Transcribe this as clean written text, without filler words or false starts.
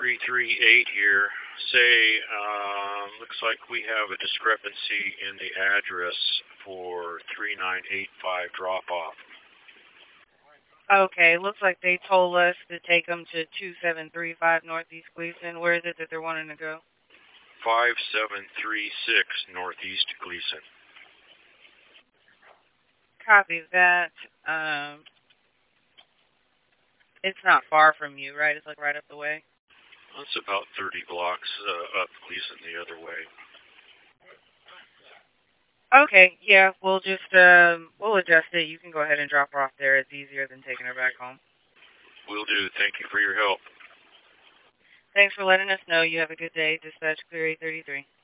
338 here. Say, looks like we have a discrepancy in the address for 3985 drop-off. Okay, looks like they told us to take them to 2735 Northeast Gleason. Where is it that they're wanting to go? 5736 Northeast Gleason. Copy that. It's not far from you, right? It's like right up the way. It's about 30 blocks up Gleason the other way. Okay, yeah, we'll just we'll adjust it. You can go ahead and drop her off there. It's easier than taking her back home. Will do. Thank you for your help. Thanks for letting us know. You have a good day. Dispatch Clear 833.